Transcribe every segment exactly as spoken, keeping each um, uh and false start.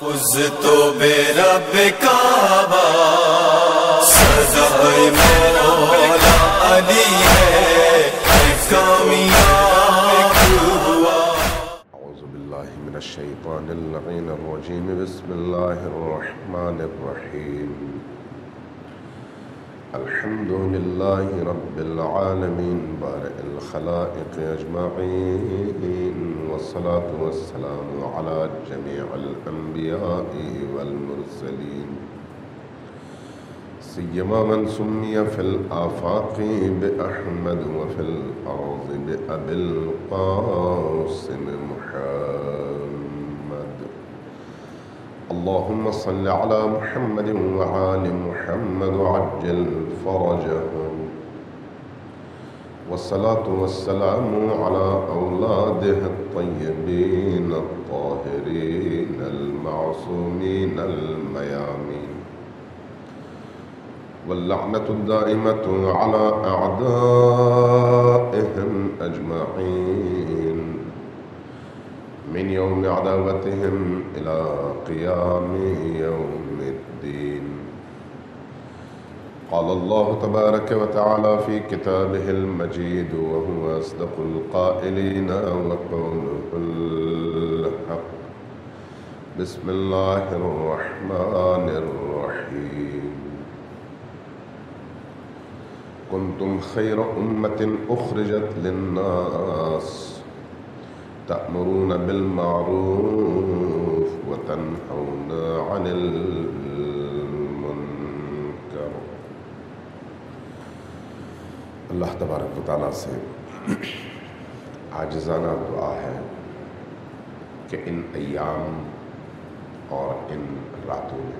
فزت بے رب کعبہ سزائے مولا علی ہے کامیاب ہوا۔ اعوذ باللہ من الشیطان اللعین الرجیم، بسم اللہ الرحمن الرحیم۔ الحمد للہ رب العالمین بارئ الخلائق اجمعین، والصلاة والسلام علی جمیع الانبیاء والمرسلین، سیما من سمی فی الآفاق بأحمد وفی الارض بأبی القاسم محمد۔ اللهم صل على محمد وآل محمد وعجل فرجهم، والصلاة والسلام على أولاده الطيبين الطاهرين المعصومين الميامين، واللعنة الدائمة على أعدائهم أجمعين من يوم عداوتهم إلى قيام يوم الدين۔ قال الله تبارك وتعالى في كتابه المجيد وهو أصدق القائلين وقوله الحق، بسم الله الرحمن الرحيم۔ كنتم خير أمة أخرجت للناس تأمرون بالمعروف وتنهون عن المنکر۔ اللہ تبارک و تعالیٰ سے عاجزانہ دعا ہے کہ ان ایام اور ان راتوں میں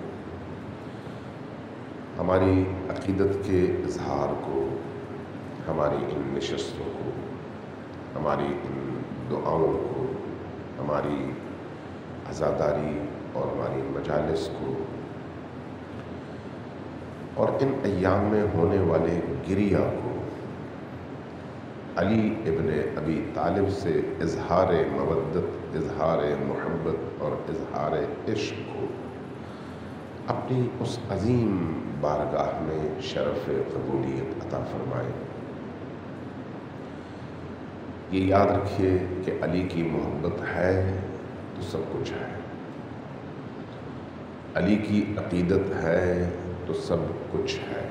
ہماری عقیدت کے اظہار کو، ہماری ان نشستوں کو، ہماری ان دعاؤں کو، ہماری عزاداری اور ہماری مجالس کو، اور ان ایام میں ہونے والے گریہ کو علی ابن ابی طالب سے اظہار مودت، اظہار محبت اور اظہار عشق کو اپنی اس عظیم بارگاہ میں شرف قبولیت عطا فرمائے۔ یہ یاد رکھیے کہ علی کی محبت ہے تو سب کچھ ہے، علی کی عقیدت ہے تو سب کچھ ہے،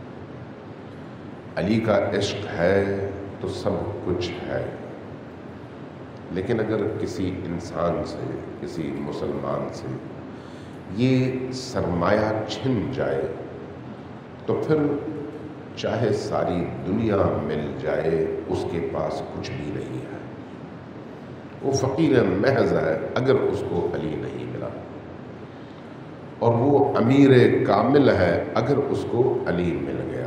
علی کا عشق ہے تو سب کچھ ہے۔ لیکن اگر کسی انسان سے، کسی مسلمان سے یہ سرمایہ چھن جائے تو پھر چاہے ساری دنیا مل جائے اس کے پاس کچھ بھی نہیں ہے، وہ فقیر محض ہے اگر اس کو علی نہیں ملا، اور وہ امیر کامل ہے اگر اس کو علی مل گیا۔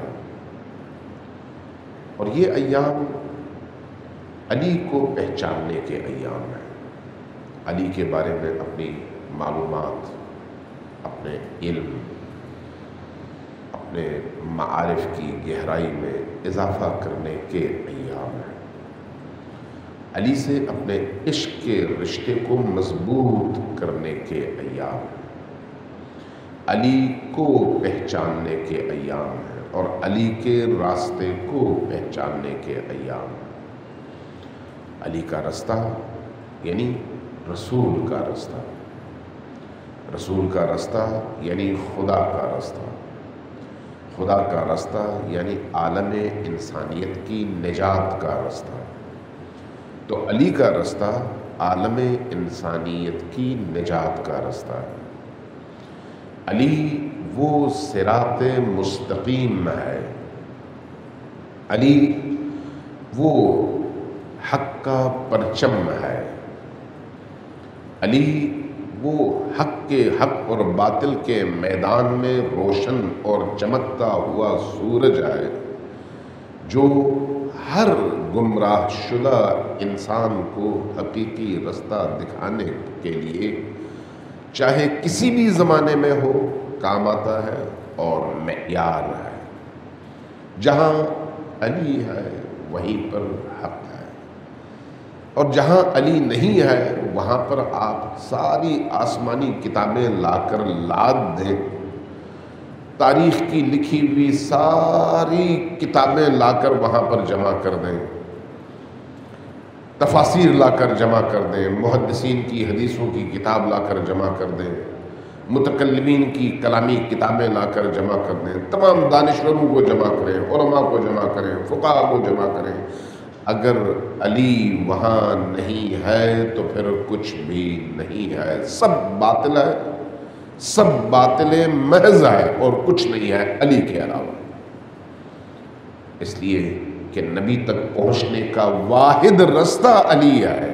اور یہ ایام علی کو پہچاننے کے ایام ہیں، علی کے بارے میں اپنی معلومات، اپنے علم، اپنے معارف کی گہرائی میں اضافہ کرنے کے ایام ہیں، علی سے اپنے عشق کے رشتے کو مضبوط کرنے کے ایام ہیں، علی کو پہچاننے کے ایام ہیں اور علی کے راستے کو پہچاننے کے ایام ہیں۔ علی کا رستہ یعنی رسول کا رستہ، رسول کا رستہ یعنی خدا کا رستہ، خدا کا رستہ یعنی عالم انسانیت کی نجات کا رستہ۔ تو علی کا رستہ عالم انسانیت کی نجات کا رستہ ہے۔ علی وہ صراط مستقیم ہے، علی وہ حق کا پرچم ہے، علی وہ حق کے حق اور باطل کے میدان میں روشن اور چمکتا ہوا سورج ہے، جو ہر گمراہ شدہ انسان کو حقیقی رستہ دکھانے کے لیے چاہے کسی بھی زمانے میں ہو کام آتا ہے اور معیار ہے۔ جہاں علی ہے وہیں پر حق ہے، اور جہاں علی نہیں ہے وہاں پر آپ ساری آسمانی کتابیں لا کر لاد دیں، تاریخ کی لکھی ہوئی ساری کتابیں لا کر وہاں پر جمع کر دیں، تفاسیر لا کر جمع کر دیں، محدثین کی حدیثوں کی کتاب لا کر جمع کر دیں، متکلمین کی کلامی کتابیں لا کر جمع کر دیں، تمام دانشوروں کو جمع کریں، علماء کو جمع کریں، فقہاء کو جمع کریں، اگر علی وہاں نہیں ہے تو پھر کچھ بھی نہیں ہے، سب باطل ہے، سب باطل محض ہے اور کچھ نہیں ہے علی کے علاوہ۔ اس لیے کہ نبی تک پہنچنے کا واحد رستہ علی ہے،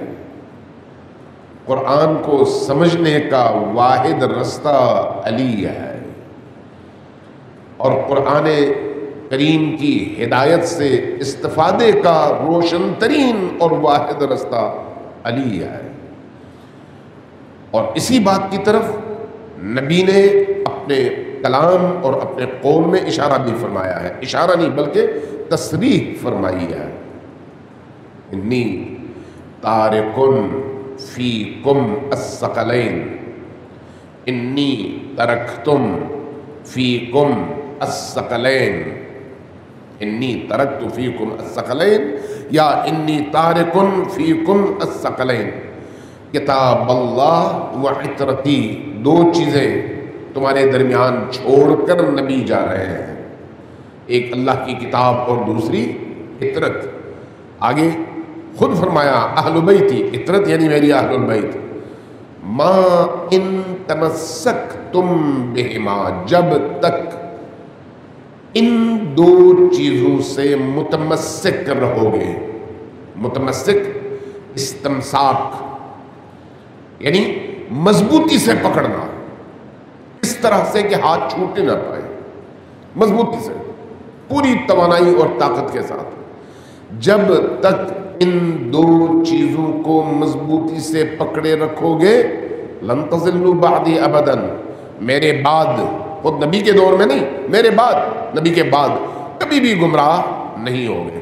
قرآن کو سمجھنے کا واحد رستہ علی ہے، اور قرآن کریم کی ہدایت سے استفادے کا روشن ترین اور واحد رستہ علی ہے۔ اور اسی بات کی طرف نبی نے اپنے کلام اور اپنے قول میں اشارہ بھی فرمایا ہے، اشارہ نہیں بلکہ تصریح فرمائی ہے، انی تارکن فیکم الثقلین، انی ترکتم فیکم الثقلین، انی ترکت فیکم الثقلین یا انی تارکن فیکم الثقلین، کتاب اللہ و عطرتی، دو چیزیں تمہارے درمیان چھوڑ کر نبی جا رہے ہیں، ایک اللہ کی کتاب اور دوسری عطرت۔ آگے خود فرمایا اہل بیتی، عطرت یعنی میری اہل البیت، ما ان تمسکتم بہما، جب تک ان دو چیزوں سے متمسک رہو گے، متمسک استمساک یعنی مضبوطی سے پکڑنا، اس طرح سے کہ ہاتھ چھوٹے نہ پائے، مضبوطی سے پوری توانائی اور طاقت کے ساتھ، جب تک ان دو چیزوں کو مضبوطی سے پکڑے رکھو گے، لن تضلوا بعدی ابدا، میرے بعد، خود نبی کے دور میں نہیں، میرے بعد، نبی کے بعد کبھی بھی گمراہ نہیں ہوگے،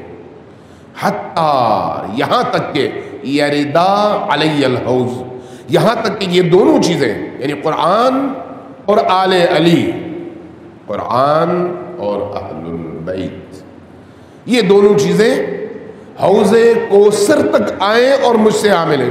حتیٰ یہاں تک کہ یردا علی الحوض، یہاں تک کہ یہ دونوں چیزیں یعنی قرآن اور آل علی، قرآن اور اہل البیت، یہ دونوں چیزیں حوض کوثر تک آئیں اور مجھ سے آ ملیں،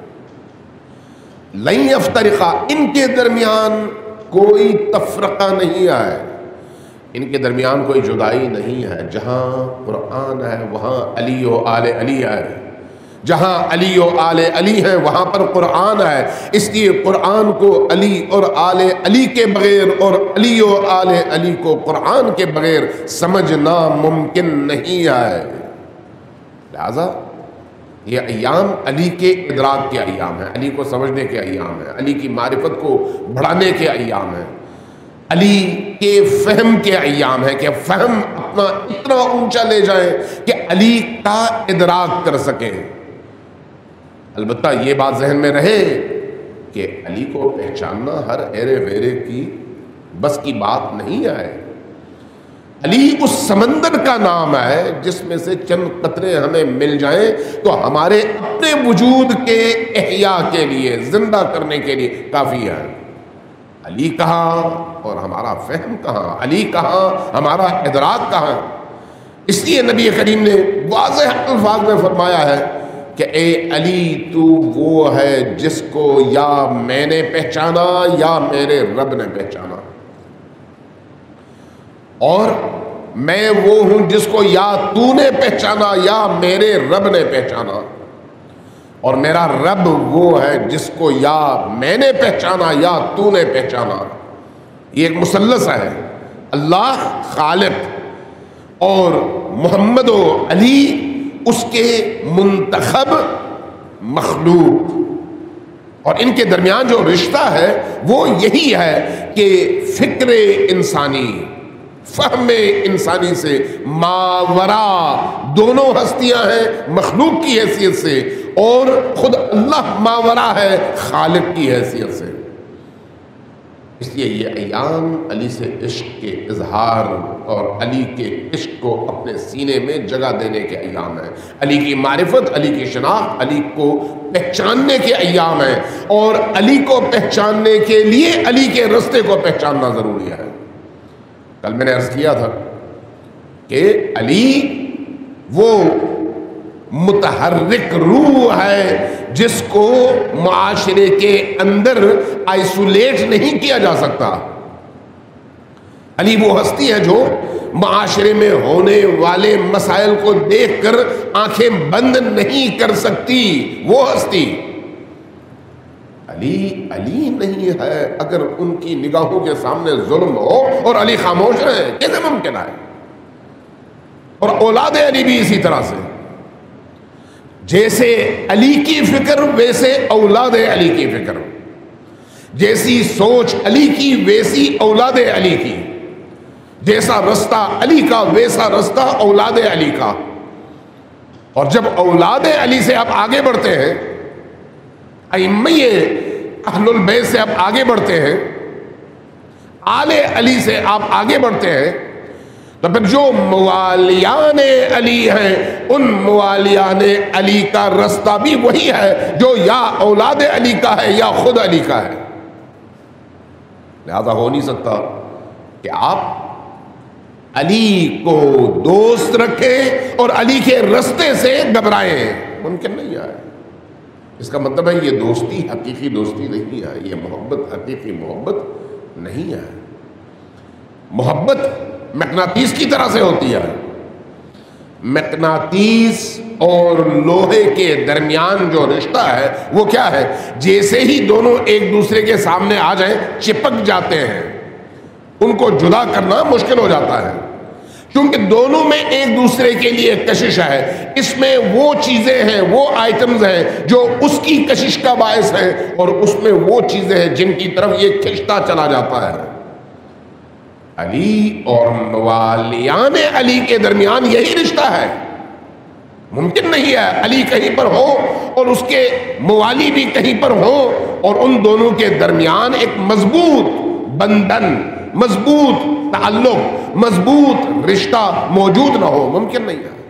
لن یفترقا، ان کے درمیان کوئی تفرقہ نہیں آئے، ان کے درمیان کوئی جدائی نہیں ہے، جہاں قرآن ہے وہاں علی و آل علی ہے، جہاں علی و آل علی ہیں وہاں پر قرآن ہے، اس لیے قرآن کو علی اور آل علی کے بغیر اور علی و آل علی کو قرآن کے بغیر سمجھنا ممکن نہیں ہے۔ لہذا یہ ایام علی کے ادراک کے ایام ہیں، علی کو سمجھنے کے ایام ہیں، علی کی معرفت کو بڑھانے کے ایام ہیں، علی کے فہم کے ایام ہیں کہ فہم اپنا اتنا اونچا لے جائیں کہ علی کا ادراک کر سکیں۔ البتہ یہ بات ذہن میں رہے کہ علی کو پہچاننا ہر ایرے ویرے کی بس کی بات نہیں ہے، علی اس سمندر کا نام ہے جس میں سے چند قطرے ہمیں مل جائیں تو ہمارے اپنے وجود کے احیاء کے لیے، زندہ کرنے کے لیے کافی ہے۔ علی کہاں اور ہمارا فہم کہاں، علی کہاں ہمارا ادراک کہاں۔ اس لیے نبی کریم نے واضح الفاظ میں فرمایا ہے کہ اے علی تو وہ ہے جس کو یا میں نے پہچانا یا میرے رب نے پہچانا، اور میں وہ ہوں جس کو یا تو نے پہچانا یا میرے رب نے پہچانا، اور میرا رب وہ ہے جس کو یا میں نے پہچانا یا تو نے پہچانا۔ یہ ایک مثلث ہے، اللہ خالق اور محمد و علی اس کے منتخب مخلوق، اور ان کے درمیان جو رشتہ ہے وہ یہی ہے کہ فکر انسانی، فہم انسانی سے ماورا دونوں ہستیاں ہیں مخلوق کی حیثیت سے، اور خود اللہ ماورا ہے خالق کی حیثیت سے۔ اس لیے یہ ایام علی سے عشق کے اظہار اور علی کے عشق کو اپنے سینے میں جگہ دینے کے ایام ہیں، علی کی معرفت، علی کی شناخت، علی کو پہچاننے کے ایام ہیں، اور علی کو پہچاننے کے لیے علی کے رستے کو پہچاننا ضروری ہے۔ کل میں نے عرض کیا تھا کہ علی وہ متحرک روح ہے جس کو معاشرے کے اندر آئسولیٹ نہیں کیا جا سکتا۔ علی وہ ہستی ہے جو معاشرے میں ہونے والے مسائل کو دیکھ کر آنکھیں بند نہیں کر سکتی، وہ ہستی علی علی نہیں ہے۔ اگر ان کی نگاہوں کے سامنے ظلم ہو اور علی خاموش رہے، کیسے ممکن ہے؟ اور اولاد علی بھی اسی طرح سے، جیسے علی کی فکر ویسے اولاد علی کی فکر، جیسی سوچ علی کی ویسی اولاد علی کی، جیسا رستہ علی کا ویسا رستہ اولاد علی کا۔ اور جب اولاد علی سے آپ آگے بڑھتے ہیں، ائمہ اہل البیت سے آپ آگے بڑھتے ہیں، آل علی سے آپ آگے بڑھتے ہیں، تو پھر جو موالیان علی ہیں ان موالیان علی کا رستہ بھی وہی ہے جو یا اولاد علی کا ہے یا خود علی کا ہے۔ لہذا ہو نہیں سکتا کہ آپ علی کو دوست رکھیں اور علی کے رستے سے گھبرائیں، ممکن نہیں ہے۔ اس کا مطلب ہے یہ دوستی حقیقی دوستی نہیں ہے، یہ محبت حقیقی محبت نہیں ہے۔ محبت مقناطیس کی طرح سے ہوتی ہے۔ مقناطیس اور لوہے کے درمیان جو رشتہ ہے وہ کیا ہے؟ جیسے ہی دونوں ایک دوسرے کے سامنے آ جائیں چپک جاتے ہیں، ان کو جدا کرنا مشکل ہو جاتا ہے، کیونکہ دونوں میں ایک دوسرے کے لیے کشش ہے۔ اس میں وہ چیزیں ہیں، وہ آئٹمز ہیں جو اس کی کشش کا باعث ہیں، اور اس میں وہ چیزیں ہیں جن کی طرف یہ کھنچتا چلا جاتا ہے۔ علی اور موالیان علی کے درمیان یہی رشتہ ہے۔ ممکن نہیں ہے علی کہیں پر ہو اور اس کے موالی بھی کہیں پر ہو اور ان دونوں کے درمیان ایک مضبوط بندھن، مضبوط تعلق، مضبوط رشتہ موجود نہ ہو، ممکن نہیں ہے۔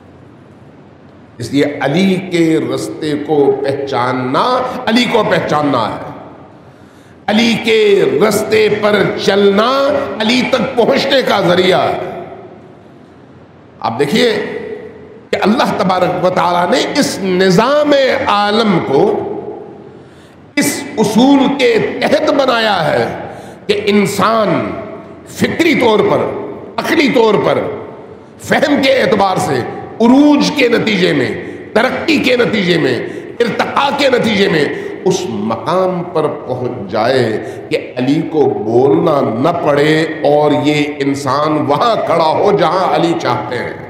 اس لیے علی کے رستے کو پہچاننا علی کو پہچاننا ہے، علی کے رستے پر چلنا علی تک پہنچنے کا ذریعہ ہے۔ آپ دیکھیے کہ اللہ تبارک و تعالیٰ نے اس نظام عالم کو اس اصول کے تحت بنایا ہے کہ انسان فکری طور پر، عقلی طور پر، فہم کے اعتبار سے عروج کے نتیجے میں، ترقی کے نتیجے میں، ارتقاء کے نتیجے میں اس مقام پر پہنچ جائے کہ علی کو بولنا نہ پڑے اور یہ انسان وہاں کھڑا ہو جہاں علی چاہتے ہیں۔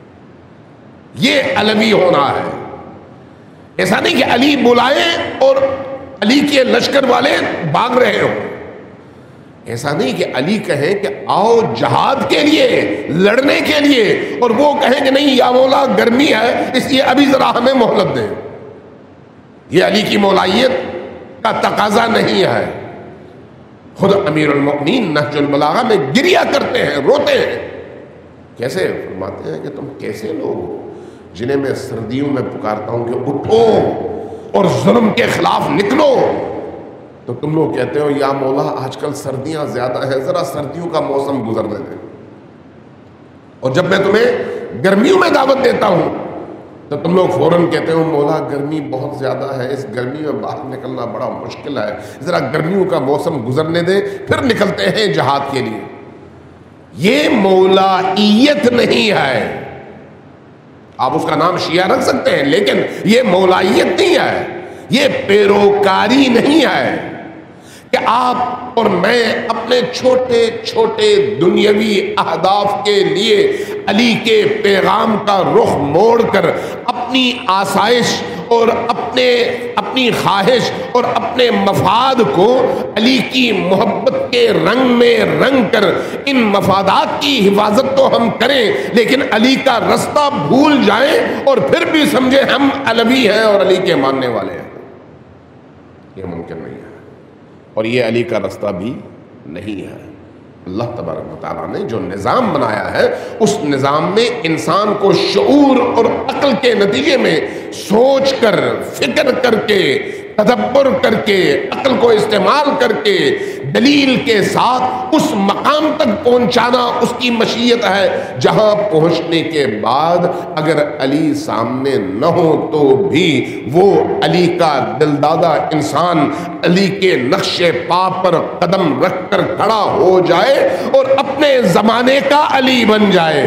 یہ علوی ہونا ہے۔ ایسا نہیں کہ علی بلائیں اور علی کے لشکر والے بھاگ رہے ہوں، ایسا نہیں کہ علی کہیں کہ آؤ جہاد کے لیے، لڑنے کے لیے، اور وہ کہیں کہ نہیں یا مولا گرمی ہے اس لیے ابھی ذرا ہمیں مہلت دیں۔ یہ علی کی مولائیت کا تقاضا نہیں ہے۔ خود امیر المؤمنین نہج البلاغہ میں گریہ کرتے ہیں، روتے ہیں، کیسے فرماتے ہیں کہ تم کیسے لوگ ہو جنہیں میں سردیوں میں پکارتا ہوں کہ اٹھو اور ظلم کے خلاف نکلو، تو تم لوگ کہتے ہو یا مولا آج کل سردیاں زیادہ ہیں، ذرا سردیوں کا موسم گزرنے دیں۔ اور جب میں تمہیں گرمیوں میں دعوت دیتا ہوں تو تم لوگ فوراً کہتے ہو مولا گرمی بہت زیادہ ہے، اس گرمی میں باہر نکلنا بڑا مشکل ہے، ذرا گرمیوں کا موسم گزرنے دیں پھر نکلتے ہیں جہاد کے لیے۔ یہ مولائیت نہیں ہے۔ آپ اس کا نام شیعہ رکھ سکتے ہیں، لیکن یہ مولائیت نہیں ہے، یہ پیروکاری نہیں ہے کہ آپ اور میں اپنے چھوٹے چھوٹے دنیاوی اہداف کے لیے علی کے پیغام کا رخ موڑ کر اپنی آسائش اور اپنے اپنی خواہش اور اپنے مفاد کو علی کی محبت کے رنگ میں رنگ کر ان مفادات کی حفاظت تو ہم کریں، لیکن علی کا رستہ بھول جائیں اور پھر بھی سمجھیں ہم علوی ہیں اور علی کے ماننے والے ہیں۔ یہ ممکن نہیں ہے۔ اور یہ علی کا رستہ بھی نہیں ہے۔ اللہ تبارک و تعالیٰ نے جو نظام بنایا ہے اس نظام میں انسان کو شعور اور عقل کے نتیجے میں سوچ کر، فکر کر کے، تدبر کر کے، عقل کو استعمال کر کے، دلیل کے ساتھ اس مقام تک پہنچانا اس کی مشیت ہے جہاں پہنچنے کے بعد اگر علی سامنے نہ ہو تو بھی وہ علی کا دلدادہ انسان علی کے نقش پا پر قدم رکھ کر کھڑا ہو جائے اور اپنے زمانے کا علی بن جائے۔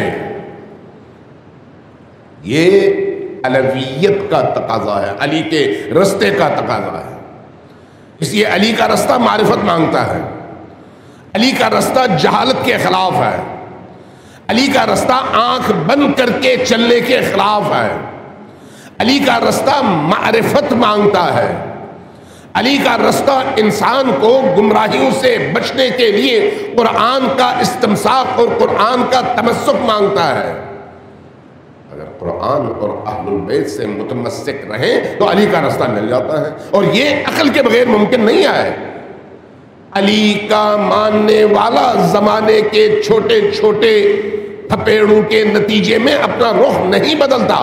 یہ علویت کا تقاضا ہے، علی کے رستے کا تقاضا ہے۔ اس لیے علی کا رستہ معرفت مانگتا ہے، علی کا رستہ جہالت کے خلاف ہے، علی کا رستہ آنکھ بند کر کے چلنے کے خلاف ہے، علی کا رستہ معرفت مانگتا ہے، علی کا رستہ انسان کو گمراہیوں سے بچنے کے لیے قرآن کا استمساک اور قرآن کا تمسک مانگتا ہے۔ اگر قرآن اور اہل البیت سے متمسک رہیں تو علی کا رستہ مل جاتا ہے، اور یہ عقل کے بغیر ممکن نہیں ہے۔ علی کا ماننے والا زمانے کے چھوٹے چھوٹے تھپیڑوں کے نتیجے میں اپنا رخ نہیں بدلتا۔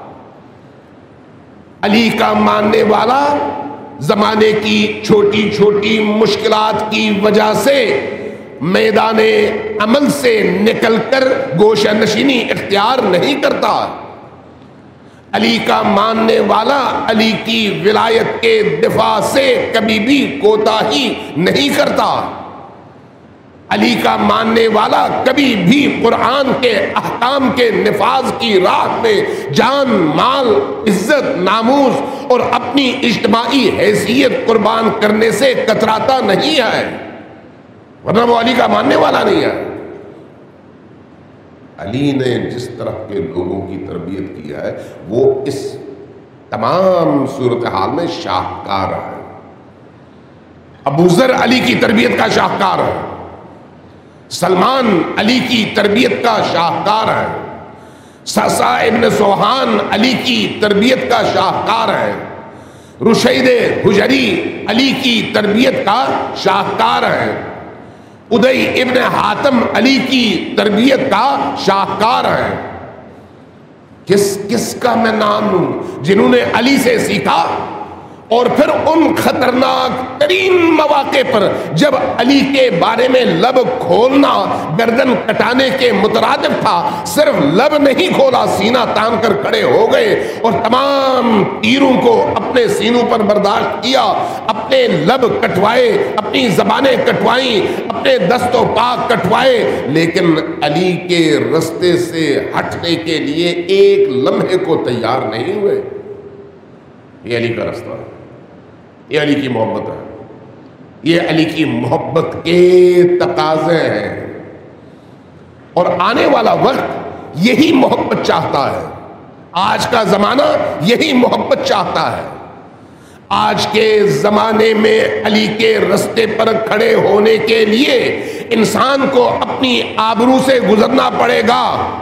علی کا ماننے والا زمانے کی چھوٹی چھوٹی مشکلات کی وجہ سے میدان عمل سے نکل کر گوشہ نشینی اختیار نہیں کرتا۔ علی کا ماننے والا علی کی ولایت کے دفاع سے کبھی بھی کوتاہی نہیں کرتا۔ علی کا ماننے والا کبھی بھی قرآن کے احکام کے نفاذ کی راہ میں جان، مال، عزت، ناموس اور اپنی اجتماعی حیثیت قربان کرنے سے کتراتا نہیں ہے، ورنہ وہ علی کا ماننے والا نہیں ہے۔ علی نے جس طرح کے لوگوں کی تربیت کی ہے وہ اس تمام صورتحال میں شاہکار ہے۔ ابو ذر علی کی تربیت کا شاہکار ہے، سلمان علی کی تربیت کا شاہکار ہے، سعصع ابن سوحان علی کی تربیت کا شاہکار ہے، رشید حجری علی کی تربیت کا شاہکار ہے، ادی ابن حاتم علی کی تربیت کا شاہکار ہے۔ کس کس کا میں نام لوں جنہوں نے علی سے سیکھا اور پھر ان خطرناک ترین مواقع پر جب علی کے بارے میں لب کھولنا گردن کٹانے کے مترادف تھا، صرف لب نہیں کھولا، سینہ تان کر کھڑے ہو گئے اور تمام تیروں کو اپنے سینوں پر برداشت کیا، اپنے لب کٹوائے، اپنی زبانیں کٹوائیں، اپنے دست و پاک کٹوائے، لیکن علی کے رستے سے ہٹنے کے لیے ایک لمحے کو تیار نہیں ہوئے۔ یہ علی کا رستہ ہے، یہ علی کی محبت ہے، یہ علی کی محبت کے تقاضے ہیں، اور آنے والا وقت یہی محبت چاہتا ہے۔ آج کا زمانہ یہی محبت چاہتا ہے۔ آج کے زمانے میں علی کے رستے پر کھڑے ہونے کے لیے انسان کو اپنی آبرو سے گزرنا پڑے گا۔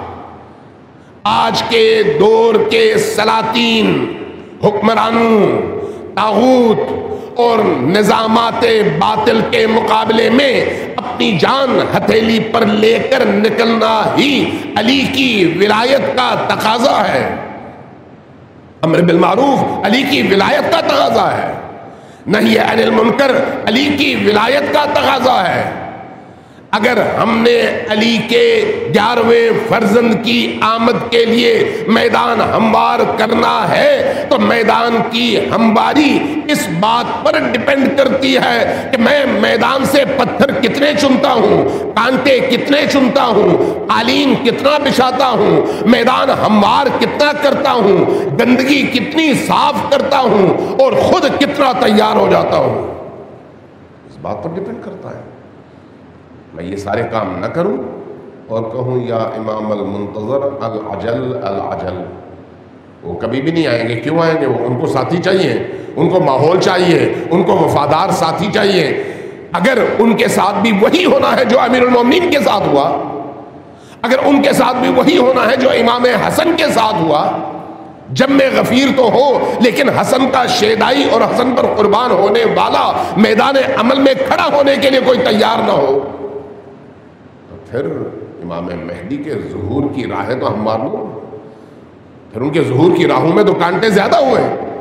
آج کے دور کے سلاطین، حکمرانوں، طاغوت اور نظامات باطل کے مقابلے میں اپنی جان ہتھیلی پر لے کر نکلنا ہی علی کی ولایت کا تقاضا ہے۔ امر بالمعروف علی کی ولایت کا تقاضا ہے، نہی عن المنکر علی کی ولایت کا تقاضا ہے۔ اگر ہم نے علی کے گیارہویں فرزند کی آمد کے لیے میدان ہموار کرنا ہے تو میدان کی ہمواری اس بات پر ڈیپینڈ کرتی ہے کہ میں میدان سے پتھر کتنے چنتا ہوں، کانٹے کتنے چنتا ہوں، قالین کتنا بچھاتا ہوں، میدان ہموار کتنا کرتا ہوں، گندگی کتنی صاف کرتا ہوں، اور خود کتنا تیار ہو جاتا ہوں۔ اس بات پر ڈیپینڈ کرتا ہے۔ میں یہ سارے کام نہ کروں اور کہوں یا امام المنتظر العجل العجل، وہ کبھی بھی نہیں آئیں گے۔ کیوں آئیں گے؟ وہ ان کو ساتھی چاہیے، ان کو ماحول چاہیے، ان کو وفادار ساتھی چاہیے۔ اگر ان کے ساتھ بھی وہی ہونا ہے جو امیر المومنین کے ساتھ ہوا، اگر ان کے ساتھ بھی وہی ہونا ہے جو امام حسن کے ساتھ ہوا، جم غفیر تو ہو لیکن حسن کا شیدائی اور حسن پر قربان ہونے والا میدان عمل میں کھڑا ہونے کے لیے کوئی تیار نہ ہو تو پھر امام مہدی کے ظہور کی راہیں تو ہم معلوم، پھر ان کے ظہور کی راہوں میں تو کانٹے زیادہ ہوئے۔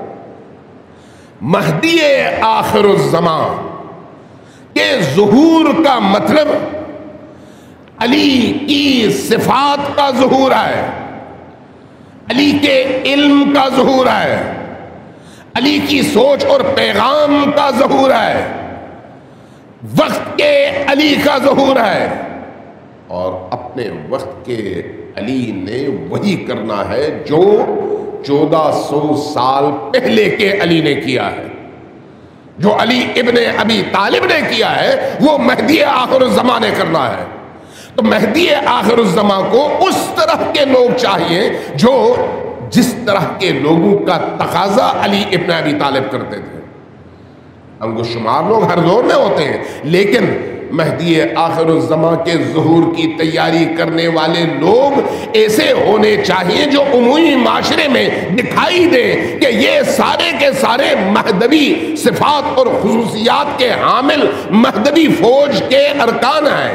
مہدی آخر الزمان کے ظہور کا مطلب علی کی صفات کا ظہور ہے، علی کے علم کا ظہور ہے، علی کی سوچ اور پیغام کا ظہور ہے، وقت کے علی کا ظہور ہے، اور اپنے وقت کے علی نے وہی کرنا ہے جو چودہ سو سال پہلے کے علی نے کیا ہے۔ جو علی ابن ابی طالب نے کیا ہے وہ مہدی آخر الزمان نے کرنا ہے۔ تو مہدی آخر الزمان کو اس طرح کے لوگ چاہیے جو جس طرح کے لوگوں کا تقاضا علی ابن ابی طالب کرتے تھے۔ ہم کو شمار لوگ ہر دور میں ہوتے ہیں، لیکن مہدی آخر الزمان کے ظہور کی تیاری کرنے والے لوگ ایسے ہونے چاہیے جو عمومی معاشرے میں دکھائی دے کہ یہ سارے کے سارے مہدوی صفات اور خصوصیات کے حامل مہدوی فوج کے ارکان ہیں۔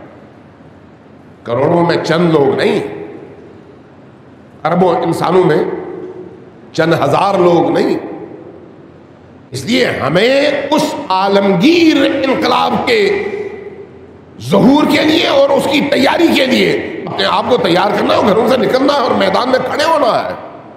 کروڑوں میں چند لوگ نہیں، اربوں انسانوں میں چند ہزار لوگ نہیں۔ اس لیے ہمیں اس عالمگیر انقلاب کے ظہور کے لیے اور اس کی تیاری کے لیے اپنے آپ کو تیار کرنا ہے، گھروں سے نکلنا ہے اور میدان میں کھڑے ہونا ہے۔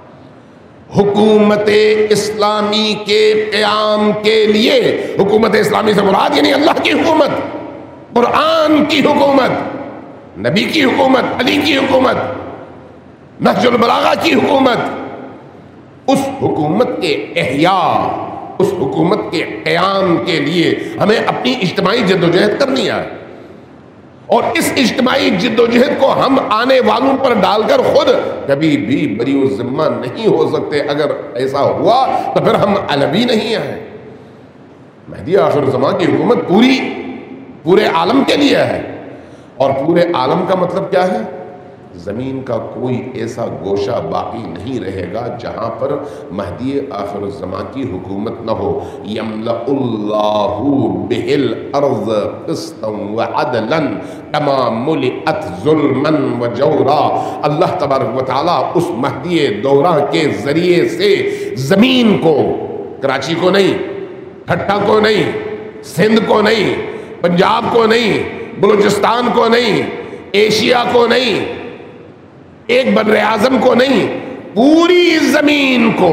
حکومت اسلامی کے قیام کے لیے، حکومت اسلامی سے مراد یعنی اللہ کی حکومت، قرآن کی حکومت، نبی کی حکومت، علی کی حکومت، نہج البلاغہ کی حکومت، اس حکومت کے احیاء، اس حکومت کے قیام کے لیے ہمیں اپنی اجتماعی جدوجہد کرنی ہے، اور اس اجتماعی جدوجہد کو ہم آنے والوں پر ڈال کر خود کبھی بھی بری الذمہ نہیں ہو سکتے۔ اگر ایسا ہوا تو پھر ہم علوی نہیں ہیں۔ مہدی آخر الزمان کی حکومت پوری پورے عالم کے لیے ہے، اور پورے عالم کا مطلب کیا ہے؟ زمین کا کوئی ایسا گوشہ باقی نہیں رہے گا جہاں پر مہدی آخر الزمان کی حکومت نہ ہو۔ یملأ اللہ بہ الارض قسطا وعدلا کما ملئت ظلما وجورا۔ اللہ تبارک و تعالیٰ اس مہدی دورہ کے ذریعے سے زمین کو، کراچی کو نہیں، ٹھٹھا کو نہیں، سندھ کو نہیں، پنجاب کو نہیں، بلوچستان کو نہیں، ایشیا کو نہیں، ایک بر اعظم کو نہیں، پوری زمین کو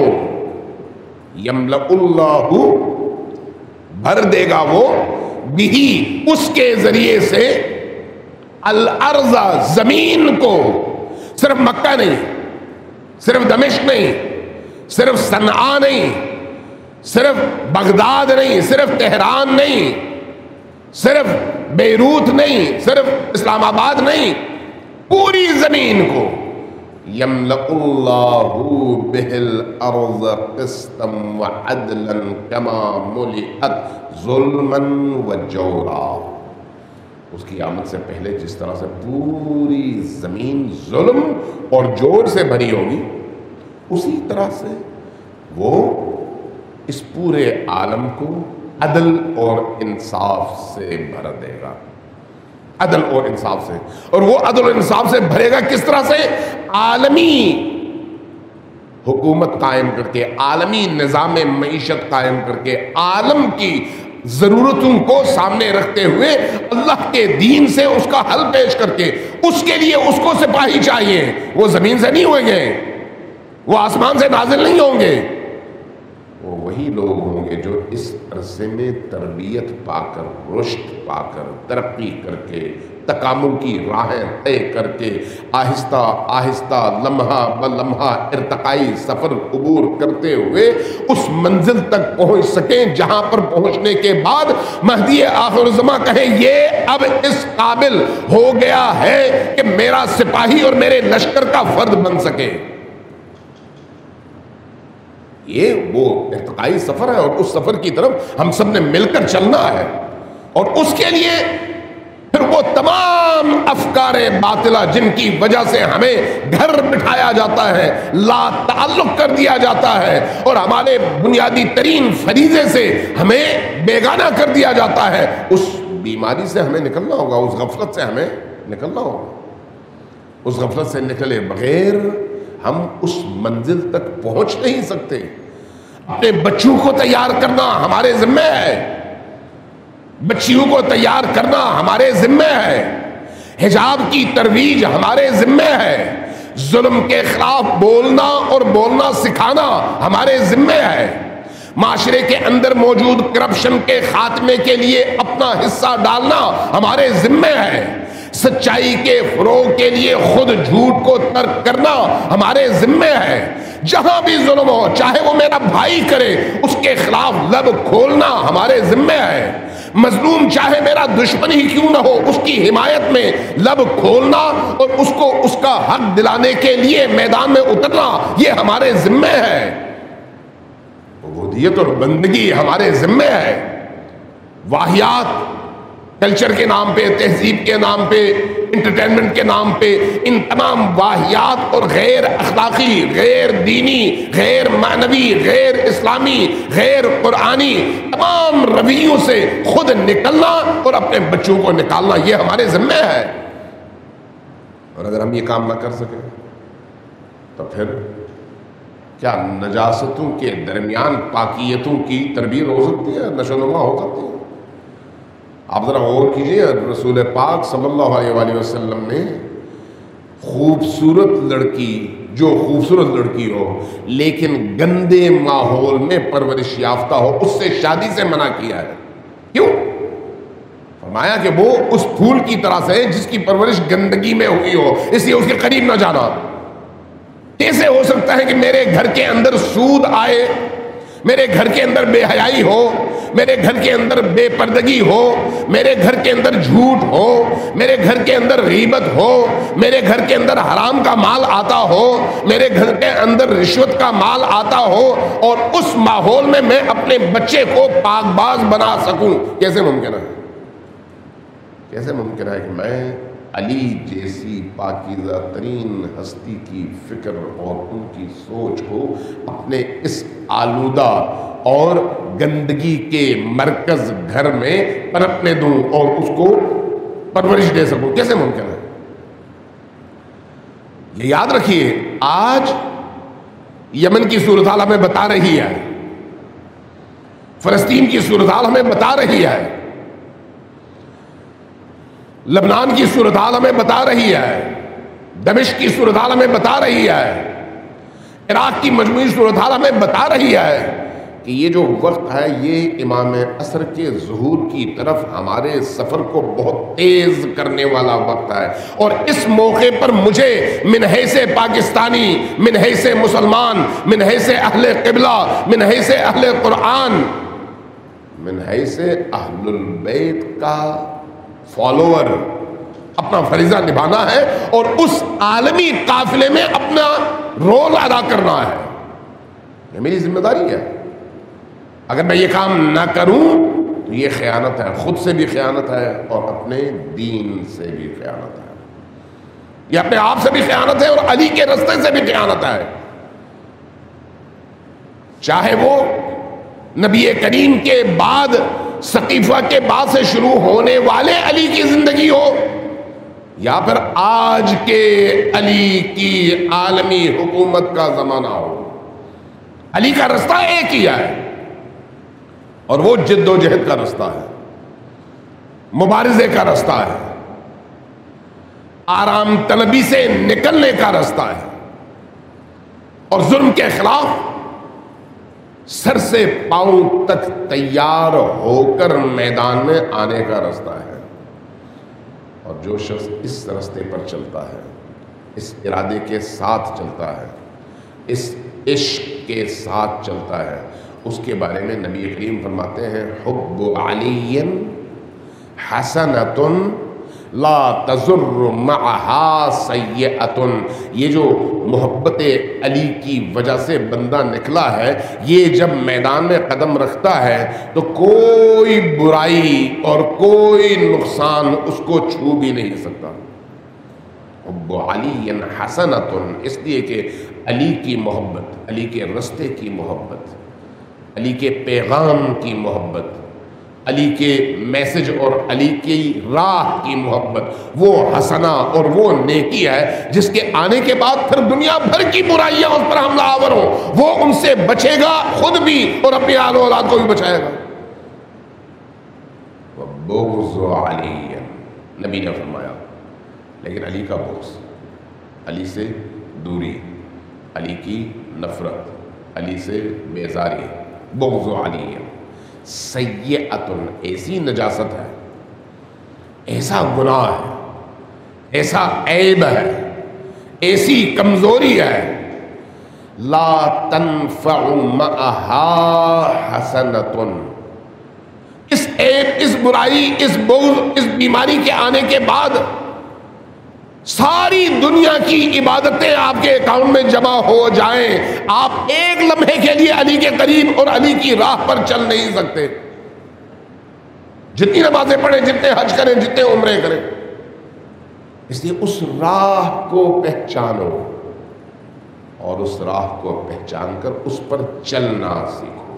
یملأ اللہ بھر دے گا وہ بھی، اس کے ذریعے سے الارض زمین کو، صرف مکہ نہیں، صرف دمشق نہیں، صرف صنعاء نہیں، صرف بغداد نہیں، صرف تہران نہیں، صرف بیروت نہیں، صرف اسلام آباد نہیں، پوری زمین کو یملأ اللہ بہ الارض قسطا وعدلا کما ملئت ظلما وجورا۔ اس کی آمد سے پہلے جس طرح سے پوری زمین ظلم اور جور سے بھری ہوگی، اسی طرح سے وہ اس پورے عالم کو عدل اور انصاف سے بھر دے گا، عدل اور انصاف سے۔ اور وہ عدل اور انصاف سے بھرے گا کس طرح سے؟ عالمی حکومت قائم کر کے، عالمی نظام معیشت قائم کر کے، عالم کی ضرورتوں کو سامنے رکھتے ہوئے، اللہ کے دین سے اس کا حل پیش کر کے، اس کے لیے اس کو سپاہی چاہیے۔ وہ زمین سے نہیں ہوئیں گے، وہ آسمان سے نازل نہیں ہوں گے، وہ وہی لوگ ہوں گے جو اس عرصے میں تربیت پا کر، رشد پا کر، ترقی کر کے، تکامل کی راہیں طے کر کے، آہستہ آہستہ لمحہ بلمحہ ارتقائی سفر عبور کرتے ہوئے اس منزل تک پہنچ سکیں جہاں پر پہنچنے کے بعد مہدی آخر الزمان کہیں یہ اب اس قابل ہو گیا ہے کہ میرا سپاہی اور میرے لشکر کا فرد بن سکے۔ یہ وہ ارتقائی سفر ہے، اور اس سفر کی طرف ہم سب نے مل کر چلنا ہے، اور اس کے لیے پھر پھر وہ تمام افکار باطلہ جن کی وجہ سے ہمیں گھر بٹھایا جاتا ہے، لا تعلق کر دیا جاتا ہے، اور ہمارے بنیادی ترین فریضے سے ہمیں بیگانہ کر دیا جاتا ہے، اس بیماری سے ہمیں نکلنا ہوگا، اس غفلت سے ہمیں نکلنا ہوگا۔ اس غفلت سے نکلے بغیر ہم اس منزل تک پہنچ نہیں سکتے۔ اپنے بچوں کو تیار کرنا ہمارے ذمہ ہے، بچیوں کو تیار کرنا ہمارے ذمہ ہے، حجاب کی ترویج ہمارے ذمہ ہے، ظلم کے خلاف بولنا اور بولنا سکھانا ہمارے ذمہ ہے، معاشرے کے اندر موجود کرپشن کے خاتمے کے لیے اپنا حصہ ڈالنا ہمارے ذمہ ہے، سچائی کے فروغ کے لیے خود جھوٹ کو ترک کرنا ہمارے ذمہ ہے، جہاں بھی ظلم ہو چاہے وہ میرا بھائی کرے اس کے خلاف لب کھولنا ہمارے ذمہ ہے، مظلوم چاہے میرا دشمن ہی کیوں نہ ہو اس کی حمایت میں لب کھولنا اور اس کو اس کا حق دلانے کے لیے میدان میں اترنا یہ ہمارے ذمہ ہے۔ عبودیت اور بندگی ہمارے ذمہ ہے۔ واہیات کلچر کے نام پہ، تہذیب کے نام پہ، انٹرٹینمنٹ کے نام پہ، ان تمام واہیات اور غیر اخلاقی، غیر دینی، غیر معنوی، غیر اسلامی، غیر قرآنی تمام رویوں سے خود نکلنا اور اپنے بچوں کو نکالنا یہ ہمارے ذمہ ہے۔ اور اگر ہم یہ کام نہ کر سکیں تو پھر کیا نجاستوں کے درمیان پاکیتوں کی تربیت ہو سکتی ہے، نشو و نما ہو سکتی ہے؟ آپ ذرا غور کیجئے، رسول پاک صلی اللہ علیہ وآلہ وسلم نے خوبصورت لڑکی، جو خوبصورت لڑکی ہو لیکن گندے ماحول میں پرورش یافتہ ہو، اس سے شادی سے منع کیا ہے۔ کیوں؟ فرمایا کہ وہ اس پھول کی طرح سے جس کی پرورش گندگی میں ہوئی ہو، اس لیے اس کے قریب نہ جانا۔ کیسے ہو سکتا ہے کہ میرے گھر کے اندر سود آئے، میرے گھر کے اندر بے حیائی ہو، میرے گھر کے اندر بے پردگی ہو، میرے گھر کے اندر جھوٹ ہو، میرے گھر کے اندر غیبت ہو، میرے گھر کے اندر حرام کا مال آتا ہو، میرے گھر کے اندر رشوت کا مال آتا ہو، اور اس ماحول میں میں اپنے بچے کو پاک باز بنا سکوں؟ کیسے ممکن ہے؟ کیسے ممکن ہے کہ میں علی جیسی پاکیزہ ترین ہستی کی فکر اور ان کی سوچ کو اپنے اس آلودہ اور گندگی کے مرکز گھر میں پنپنے دوں اور اس کو پرورش دے سکوں؟ کیسے ممکن ہے؟ یہ یاد رکھیے، آج یمن کی صورتحال ہمیں بتا رہی ہے، فلسطین کی صورتحال ہمیں بتا رہی ہے، لبنان کی صورتحال ہمیں بتا رہی ہے، دمشق کی صورتحال ہمیں بتا رہی ہے، عراق کی مجموعی صورتحال ہمیں بتا رہی ہے کہ یہ جو وقت ہے یہ امام عصر کے ظہور کی طرف ہمارے سفر کو بہت تیز کرنے والا وقت ہے۔ اور اس موقع پر مجھے من حیث پاکستانی، من حیث مسلمان، من حیث اہل قبلہ، من حیث اہل قرآن، من حیث اہل البیت کا فالوور اپنا فریضہ نبھانا ہے اور اس عالمی قافلے میں اپنا رول ادا کرنا ہے۔ یہ میری ذمہ داری ہے۔ اگر میں یہ کام نہ کروں تو یہ خیانت ہے، خود سے بھی خیانت ہے اور اپنے دین سے بھی خیانت ہے، یہ اپنے آپ سے بھی خیانت ہے اور علی کے رستے سے بھی خیانت ہے۔ چاہے وہ نبی کریم کے بعد سقیفہ کے بعد سے شروع ہونے والے علی کی زندگی ہو یا پھر آج کے علی کی عالمی حکومت کا زمانہ ہو، علی کا رستہ ایک ہی ہے اور وہ جد و جہد کا رستہ ہے، مبارزے کا رستہ ہے، آرام طلبی سے نکلنے کا رستہ ہے اور ظلم کے خلاف سر سے پاؤں تک تیار ہو کر میدان میں آنے کا رستہ ہے۔ اور جو شخص اس رستے پر چلتا ہے، اس ارادے کے ساتھ چلتا ہے، اس عشق کے ساتھ چلتا ہے، اس کے بارے میں نبی کریم فرماتے ہیں حب علی حسنۃ لا تضر معہا سیئۃ، یہ جو محبت علی کی وجہ سے بندہ نکلا ہے، یہ جب میدان میں قدم رکھتا ہے تو کوئی برائی اور کوئی نقصان اس کو چھو بھی نہیں سکتا۔ حب علی حسنۃ، اس لیے کہ علی کی محبت، علی کے رستے کی محبت، علی کے پیغام کی محبت، علی کے میسج اور علی کی راہ کی محبت، وہ حسنہ اور وہ نیکی ہے جس کے آنے کے بعد پھر دنیا بھر کی برائیاں اس پر حملہ آور ہوں، وہ ان سے بچے گا خود بھی اور اپنی آل و اولاد کو بھی بچائے گا۔ بغض علی، نبی نے فرمایا لیکن علی کا بغض، علی سے دوری، علی کی نفرت، علی سے بیزاری، بغض علی سیئۃ، ایسی نجاست ہے، ایسا گناہ ہے، ایسا عیب ہے، ایسی کمزوری ہے، لا تنفع معہا حسنۃ، اس عیب، اس برائی، اس بغض، اس بیماری کے آنے کے بعد ساری دنیا کی عبادتیں آپ کے اکاؤنٹ میں جمع ہو جائیں، آپ ایک لمحے کے لیے علی کے قریب اور علی کی راہ پر چل نہیں سکتے، جتنی نمازیں پڑھیں، جتنے حج کریں، جتنے عمرے کریں۔ اس لیے اس راہ کو پہچانو اور اس راہ کو پہچان کر اس پر چلنا سیکھو،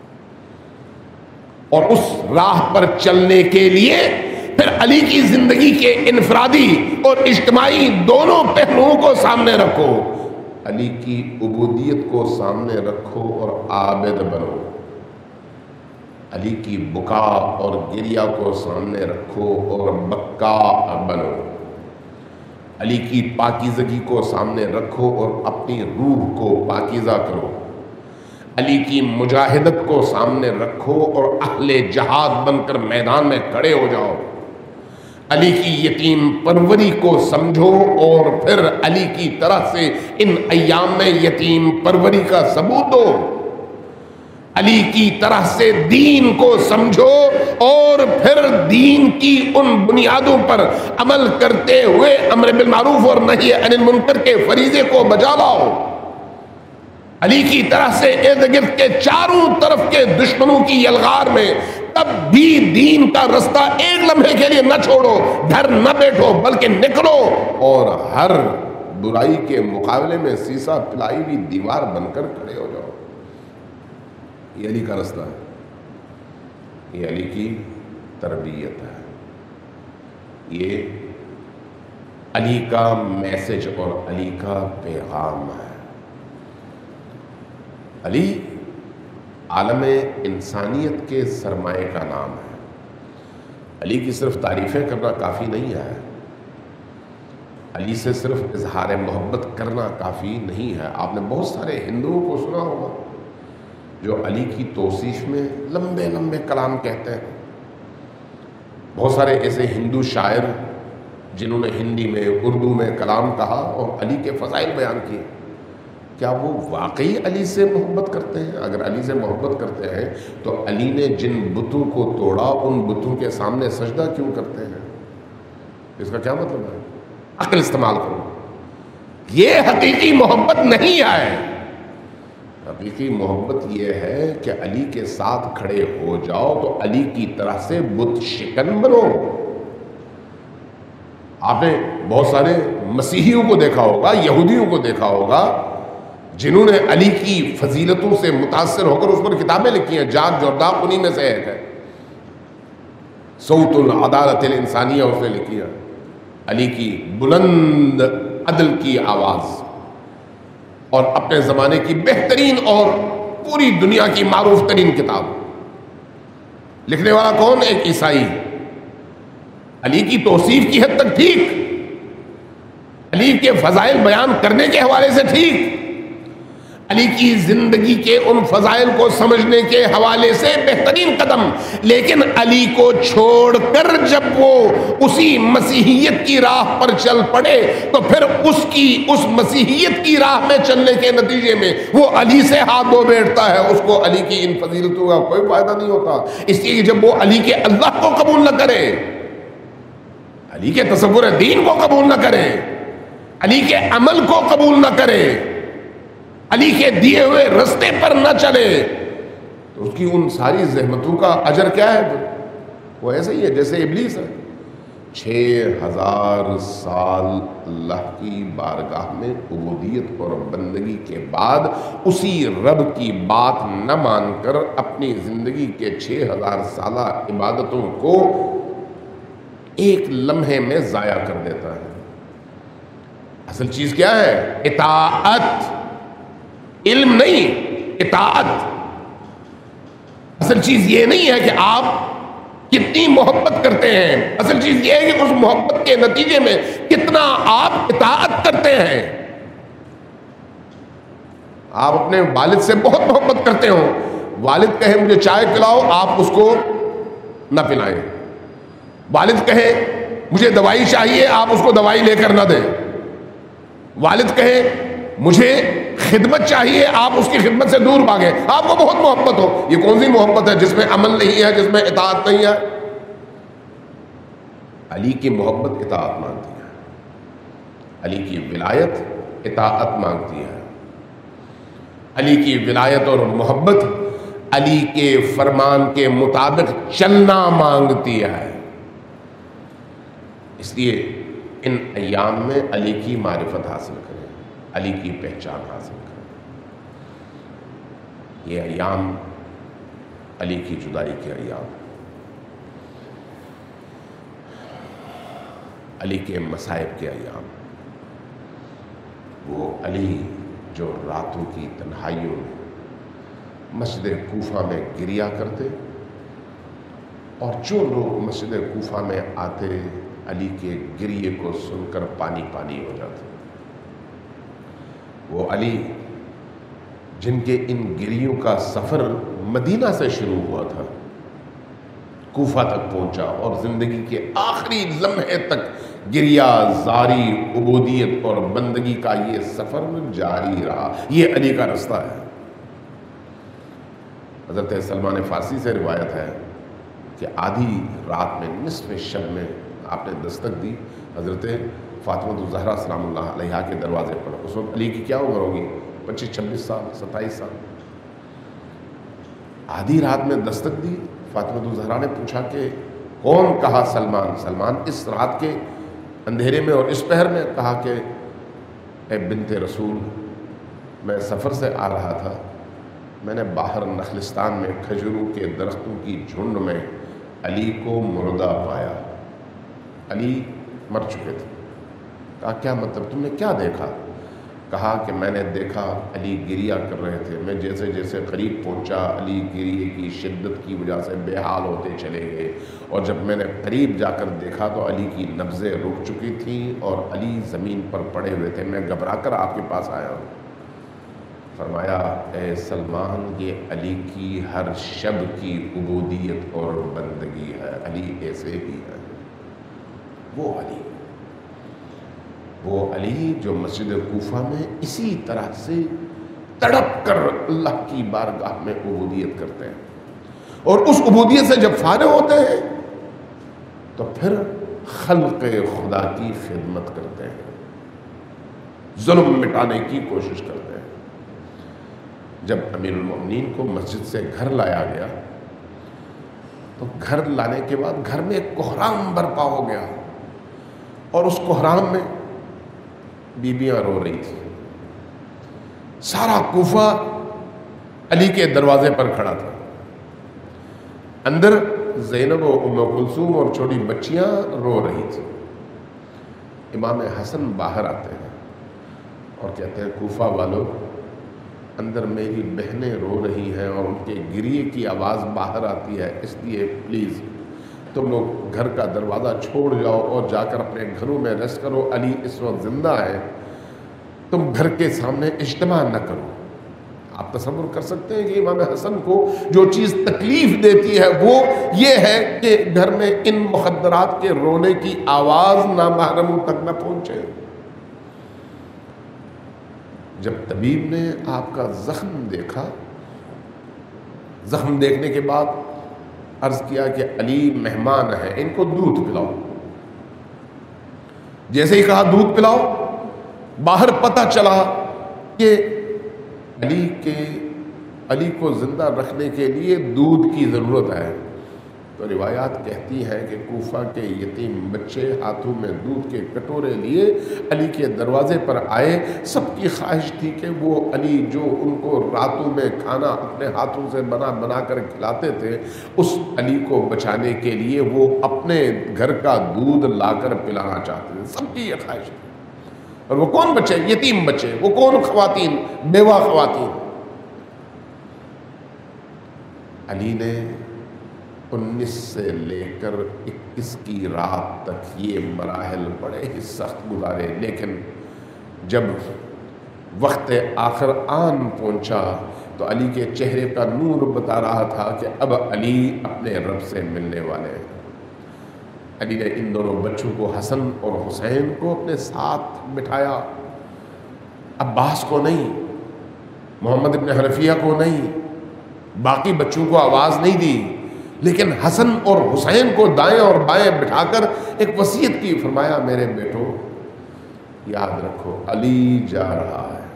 اور اس راہ پر چلنے کے لیے پھر علی کی زندگی کے انفرادی اور اجتماعی دونوں پہلوؤں کو سامنے رکھو، علی کی عبودیت کو سامنے رکھو اور عابد بنو، علی کی بکا اور گریہ کو سامنے رکھو اور بکا بنو، علی کی پاکیزگی کو سامنے رکھو اور اپنی روح کو پاکیزہ کرو، علی کی مجاہدت کو سامنے رکھو اور اہل جہاد بن کر میدان میں کھڑے ہو جاؤ، علی کی یتیم پروری کو سمجھو اور پھر علی کی طرح سے ان ایام میں یتیم پروری کا ثبوت دو، علی کی طرح سے دین کو سمجھو اور پھر دین کی ان بنیادوں پر عمل کرتے ہوئے امر بالمعروف اور نہی عن المنکر کے فریضے کو بجا لاؤ، علی کی طرح سے ارد گرد کے چاروں طرف کے دشمنوں کی یلغار میں تب بھی دین کا رستہ ایک لمحے کے لیے نہ چھوڑو، گھر نہ بیٹھو بلکہ نکلو اور ہر برائی کے مقابلے میں سیسا پلائی ہوئی دیوار بن کر کھڑے ہو جاؤ۔ یہ علی کا رستہ ہے، یہ علی کی تربیت ہے، یہ علی کا میسج اور علی کا پیغام ہے۔ علی عالم انسانیت کے سرمایہ کا نام ہے، علی کی صرف تعریفیں کرنا کافی نہیں ہے، علی سے صرف اظہار محبت کرنا کافی نہیں ہے۔ آپ نے بہت سارے ہندوؤں کو سنا ہوگا جو علی کی توصیف میں لمبے لمبے کلام کہتے ہیں، بہت سارے ایسے ہندو شاعر جنہوں نے ہندی میں، اردو میں کلام کہا اور علی کے فضائل بیان کیے۔ کیا وہ واقعی علی سے محبت کرتے ہیں؟ اگر علی سے محبت کرتے ہیں تو علی نے جن بتوں کو توڑا ان بتوں کے سامنے سجدہ کیوں کرتے ہیں؟ اس کا کیا مطلب ہے؟ عقل استعمال کرو، یہ حقیقی محبت نہیں ہے۔ حقیقی محبت یہ ہے کہ علی کے ساتھ کھڑے ہو جاؤ تو علی کی طرح سے بت شکن بنو۔ آپ نے بہت سارے مسیحیوں کو دیکھا ہوگا، یہودیوں کو دیکھا ہوگا جنہوں نے علی کی فضیلتوں سے متاثر ہو کر اس پر کتابیں لکھی ہیں۔ جان جورداق انہی میں سے ایک ہے، صوت العدالت الانسانیہ اس نے لکھی ہے، علی کی بلند عدل کی آواز، اور اپنے زمانے کی بہترین اور پوری دنیا کی معروف ترین کتاب۔ لکھنے والا کون؟ ایک عیسائی۔ علی کی توصیف کی حد تک ٹھیک، علی کے فضائل بیان کرنے کے حوالے سے ٹھیک، علی کی زندگی کے ان فضائل کو سمجھنے کے حوالے سے بہترین قدم، لیکن علی کو چھوڑ کر جب وہ اسی مسیحیت کی راہ پر چل پڑے تو پھر اس کی اس مسیحیت کی راہ میں چلنے کے نتیجے میں وہ علی سے ہاتھ دھو بیٹھتا ہے، اس کو علی کی ان فضیلتوں کا کوئی فائدہ نہیں ہوتا، اس لیے جب وہ علی کے اللہ کو قبول نہ کرے، علی کے تصور دین کو قبول نہ کرے، علی کے عمل کو قبول نہ کرے، علی کے دیے ہوئے رستے پر نہ چلے، تو اس کی ان ساری زحمتوں کا اجر کیا ہے؟ وہ ایسے ہی ہے جیسے ابلیس ہے، چھ ہزار سال اللہ کی بارگاہ میں عبودیت اور بندگی کے بعد اسی رب کی بات نہ مان کر اپنی زندگی کے چھ ہزار سالہ عبادتوں کو ایک لمحے میں ضائع کر دیتا ہے۔ اصل چیز کیا ہے؟ اطاعت، علم نہیں، اطاعت۔ اصل چیز یہ نہیں ہے کہ آپ کتنی محبت کرتے ہیں، اصل چیز یہ ہے کہ اس محبت کے نتیجے میں کتنا آپ اطاعت کرتے ہیں۔ آپ اپنے والد سے بہت محبت کرتے ہو، والد کہے مجھے چائے پلاؤ، آپ اس کو نہ پلائیں، والد کہے مجھے دوائی چاہیے، آپ اس کو دوائی لے کر نہ دیں، والد کہے مجھے خدمت چاہیے، آپ اس کی خدمت سے دور بھاگیں، آپ کو بہت محبت ہو۔ یہ کون سی محبت ہے جس میں عمل نہیں ہے، جس میں اطاعت نہیں ہے؟ علی کی محبت اطاعت مانگتی ہے، علی کی ولایت اطاعت مانگتی ہے، علی کی ولایت اور محبت علی کے فرمان کے مطابق چلنا مانگتی ہے۔ اس لیے ان ایام میں علی کی معرفت حاصل کریں، علی کی پہچان حاصل کریں۔ یہ ایام علی کی جدائی کے ایام، علی کے مصائب کے ایام، وہ علی جو راتوں کی تنہائیوں میں مسجد کوفہ میں گریا کرتے، اور جو لوگ مسجد کوفہ میں آتے علی کے گریے کو سن کر پانی پانی ہو جاتے۔ وہ علی جن کے ان گریوں کا سفر مدینہ سے شروع ہوا تھا، کوفہ تک پہنچا، اور زندگی کے آخری لمحے تک گریا زاری عبودیت اور بندگی کا یہ سفر جاری رہا۔ یہ علی کا رستہ ہے۔ حضرت سلمان فارسی سے روایت ہے کہ آدھی رات میں، نصف شب میں آپ نے دستک دی حضرت فاطمہ الزہرا سلام اللہ علیہا کے دروازے پر۔ اس وقت علی کی کیا عمر ہوگی؟ پچیس چھبیس سال، ستائیس سال۔ آدھی رات میں دستک دی، فاطمہ الزہرا نے پوچھا کہ کون؟ کہا سلمان۔ سلمان اس رات کے اندھیرے میں اور اس پہر میں؟ کہا کہ اے بنت رسول، میں سفر سے آ رہا تھا، میں نے باہر نخلستان میں کھجوروں کے درختوں کی جھنڈ میں علی کو مردہ پایا، علی مر چکے تھے۔ کہا کیا مطلب؟ تم نے کیا دیکھا؟ کہا کہ میں نے دیکھا علی گریا کر رہے تھے، میں جیسے جیسے قریب پہنچا علی گریے کی شدت کی وجہ سے بے حال ہوتے چلے گئے، اور جب میں نے قریب جا کر دیکھا تو علی کی نبضیں رک چکی تھیں اور علی زمین پر پڑے ہوئے تھے، میں گھبرا کر آپ کے پاس آیا ہوں۔ فرمایا اے سلمان، یہ علی کی ہر شب کی عبودیت اور بندگی ہے، علی ایسے ہی ہے، وہ علی وہ علی جو مسجد کوفہ میں اسی طرح سے تڑپ کر اللہ کی بارگاہ میں عبودیت کرتے ہیں، اور اس عبودیت سے جب فارغ ہوتے ہیں تو پھر خلق خدا کی خدمت کرتے ہیں، ظلم مٹانے کی کوشش کرتے ہیں۔ جب امیر المومنین کو مسجد سے گھر لایا گیا تو گھر لانے کے بعد گھر میں ایک کوہرام برپا ہو گیا، اور اس کوہرام میں بیبیاں رو رہی تھیں۔ سارا کوفہ علی کے دروازے پر کھڑا تھا، اندر زینب و ام کلثوم اور چھوٹی بچیاں رو رہی تھیں۔ امام حسن باہر آتے ہیں اور کہتے ہیں کوفہ والو، اندر میری بہنیں رو رہی ہیں اور ان کے گریے کی آواز باہر آتی ہے، اس لیے پلیز تم لوگ گھر کا دروازہ چھوڑ جاؤ اور جا کر اپنے گھروں میں ریسٹ کرو، علی اس وقت زندہ ہے، تم گھر کے سامنے اجتماع نہ کرو۔ آپ تصور کر سکتے ہیں کہ امام حسن کو جو چیز تکلیف دیتی ہے وہ یہ ہے کہ گھر میں ان مخدرات کے رونے کی آواز نامحرموں تک نہ پہنچے۔ جب طبیب نے آپ کا زخم دیکھا، زخم دیکھنے کے بعد عرض کیا کہ علی مہمان ہیں، ان کو دودھ پلاؤ۔ جیسے ہی کہا دودھ پلاؤ، باہر پتہ چلا کہ علی کے علی کو زندہ رکھنے کے لیے دودھ کی ضرورت ہے، تو روایات کہتی ہیں کہ کوفہ کے یتیم بچے ہاتھوں میں دودھ کے کٹورے لیے علی کے دروازے پر آئے۔ سب کی خواہش تھی کہ وہ علی جو ان کو راتوں میں کھانا اپنے ہاتھوں سے بنا بنا کر کھلاتے تھے، اس علی کو بچانے کے لیے وہ اپنے گھر کا دودھ لا کر پلانا چاہتے تھے، سب کی یہ خواہش تھی۔ اور وہ کون بچے؟ یتیم بچے۔ وہ کون؟ خواتین، بیوہ خواتین۔ علی نے انیس سے لے کر اکیس کی رات تک یہ مراحل بڑے ہی سخت گزارے، لیکن جب وقت آخر آن پہنچا تو علی کے چہرے کا نور بتا رہا تھا کہ اب علی اپنے رب سے ملنے والے ہیں۔ علی نے ان دونوں بچوں کو، حسن اور حسین کو، اپنے ساتھ بٹھایا۔ عباس کو نہیں، محمد ابن حنفیہ کو نہیں، باقی بچوں کو آواز نہیں دی، لیکن حسن اور حسین کو دائیں اور بائیں بٹھا کر ایک وصیت کی، فرمایا میرے بیٹو یاد رکھو علی جا رہا ہے،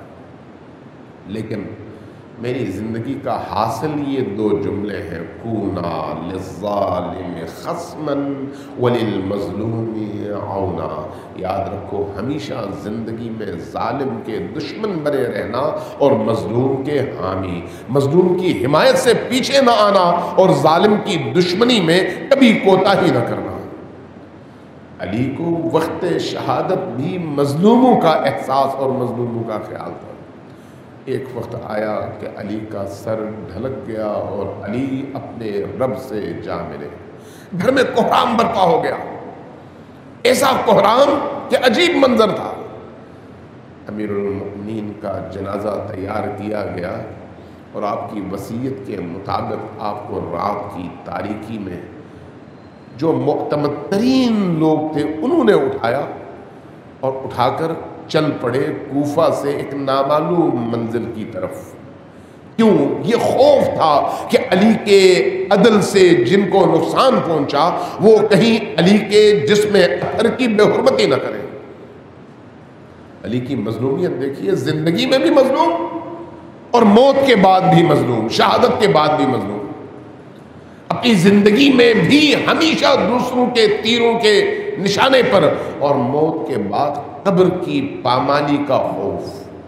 لیکن میری زندگی کا حاصل یہ دو جملے ہیں، کونا للظالم خصما وللمظلوم عونا۔ یاد رکھو ہمیشہ زندگی میں ظالم کے دشمن بنے رہنا اور مظلوم کے حامی، مظلوم کی حمایت سے پیچھے نہ آنا اور ظالم کی دشمنی میں کبھی کوتاہی نہ کرنا۔ علی کو وقت شہادت بھی مظلوموں کا احساس اور مظلوموں کا خیال تھا۔ ایک وقت آیا کہ علی کا سر ڈھلک گیا اور علی اپنے رب سے جا ملے۔ گھر میں کوہرام برپا ہو گیا، ایسا کوہرام کہ عجیب منظر تھا۔ امیر المؤمنین کا جنازہ تیار کیا گیا اور آپ کی وصیت کے مطابق آپ کو رات کی تاریکی میں جو معتمد ترین لوگ تھے انہوں نے اٹھایا اور اٹھا کر چل پڑے کوفہ سے ایک نامعلوم منزل کی طرف۔ کیوں؟ یہ خوف تھا کہ علی کے عدل سے جن کو نقصان پہنچا وہ کہیں علی کے جسم اطہر کی بے حرمتی نہ کریں۔ علی کی مظلومیت دیکھیے، زندگی میں بھی مظلوم اور موت کے بعد بھی مظلوم، شہادت کے بعد بھی مظلوم، اپنی زندگی میں بھی ہمیشہ دوسروں کے تیروں کے نشانے پر، اور موت کے بعد قبر کی پامالی کا خوف۔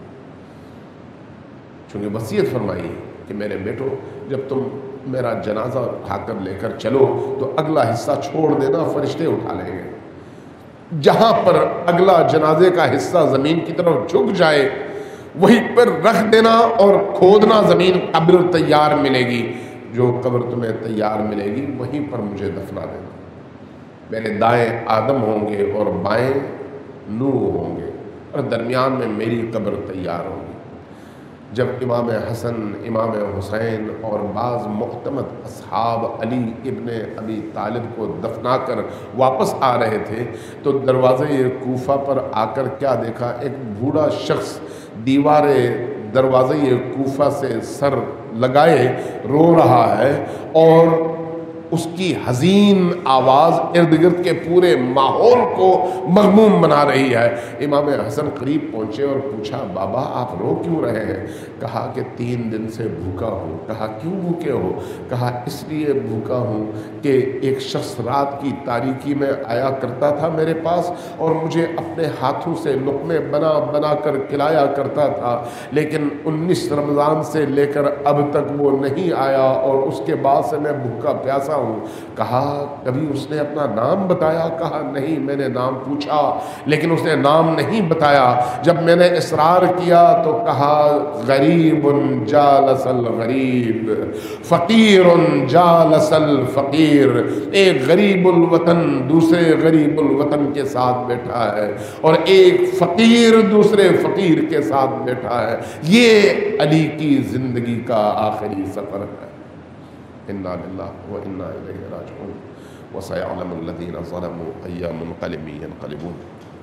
چونکہ وصیت فرمائی کہ میرے بیٹو جب تم میرا جنازہ اٹھا کر لے کر چلو تو اگلا حصہ چھوڑ دینا، فرشتے اٹھا لیں گے۔ جہاں پر اگلا جنازے کا حصہ زمین کی طرف جھک جائے وہیں پر رکھ دینا اور کھودنا زمین، قبر تیار ملے گی۔ جو قبر تمہیں تیار ملے گی وہیں پر مجھے دفنا دینا۔ میرے دائیں آدم ہوں گے اور بائیں نوح ہوں گے اور درمیان میں میری قبر تیار ہوگی۔ جب امام حسن، امام حسین اور بعض معتمد اصحاب علی ابن ابی طالب کو دفنا کر واپس آ رہے تھے تو دروازے کوفہ پر آ کر کیا دیکھا؟ ایک بوڑھا شخص دیوار دروازے کوفہ سے سر لگائے رو رہا ہے اور اس کی حزین آواز ارد گرد کے پورے ماحول کو مغموم بنا رہی ہے۔ امام حسن قریب پہنچے اور پوچھا بابا آپ رو کیوں رہے ہیں؟ کہا کہ تین دن سے بھوکا ہوں۔ کہا کیوں بھوکے ہو؟ کہا اس لیے بھوکا ہوں کہ ایک شخص رات کی تاریکی میں آیا کرتا تھا میرے پاس اور مجھے اپنے ہاتھوں سے لقمے بنا بنا کر کھلایا کرتا تھا، لیکن انیس رمضان سے لے کر اب تک وہ نہیں آیا اور اس کے بعد سے میں بھوکا پیاسا ہوں۔ کہا کبھی اس نے اپنا نام بتایا؟ کہا نہیں، میں نے نام پوچھا لیکن اس نے نام نہیں بتایا۔ جب میں نے اصرار کیا تو کہا غریب جالس الغریب، فقیر جالس الفقیر، ایک غریب الوطن دوسرے غریب الوطن کے ساتھ بیٹھا ہے اور ایک فقیر دوسرے فقیر کے ساتھ بیٹھا ہے۔ یہ علی کی زندگی کا آخری سفر ہے۔ انا للہ و انا الیہ راجعون وسیعلم الذین ظلموا ای منقلب ینقلبون۔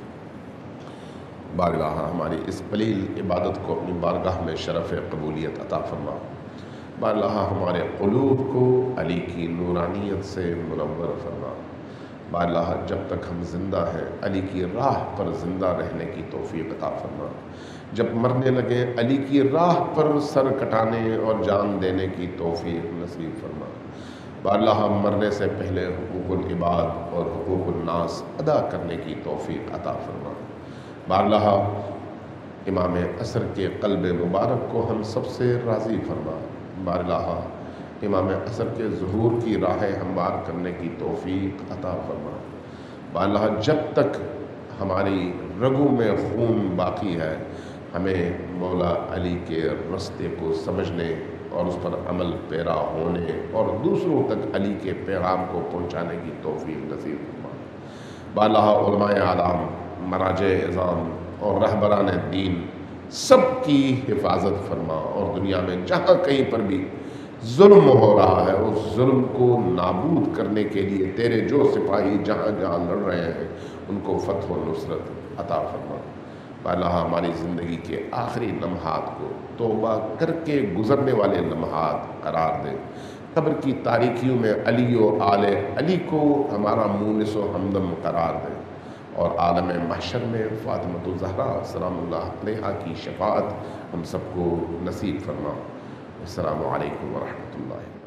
بارگاہ ہماری اس قلیل عبادت کو اپنی بارگاہ میں شرف قبولیت عطا فرما۔ بارگاہ ہمارے قلوب کو علی کی نورانیت سے منور فرما۔ بالا جب تک ہم زندہ ہیں علی کی راہ پر زندہ رہنے کی توفیق عطا فرما، جب مرنے لگے علی کی راہ پر سر کٹانے اور جان دینے کی توفیق نصیب فرما۔ بالا مرنے سے پہلے حقوق العباد اور حقوق الناس ادا کرنے کی توفیق عطا فرما۔ بالا امام عصر کے قلب مبارک کو ہم سب سے راضی فرما۔ بالا امام عصر کے ظہور کی راہیں ہموار کرنے کی توفیق عطا فرما۔ بالا جب تک ہماری رگوں میں خون باقی ہے ہمیں مولا علی کے رستے کو سمجھنے اور اس پر عمل پیرا ہونے اور دوسروں تک علی کے پیغام کو پہنچانے کی توفیق نصیب فرما۔ بالا علماء اعلام، مراجع اعظام اور رہبران دین سب کی حفاظت فرما، اور دنیا میں جہاں کہیں پر بھی ظلم ہو رہا ہے اس ظلم کو نابود کرنے کے لیے تیرے جو سپاہی جہاں جہاں لڑ رہے ہیں ان کو فتح و نصرت عطا فرما۔ بالا ہماری زندگی کے آخری لمحات کو توبہ کر کے گزرنے والے لمحات قرار دے، قبر کی تاریکیوں میں علی و آل علی کو ہمارا مونس و ہمدم قرار دے، اور عالم محشر میں فاطمۃ الزہرا سلام اللہ علیہا کی شفاعت ہم سب کو نصیب فرما۔ السلام علیکم ورحمۃ اللہ۔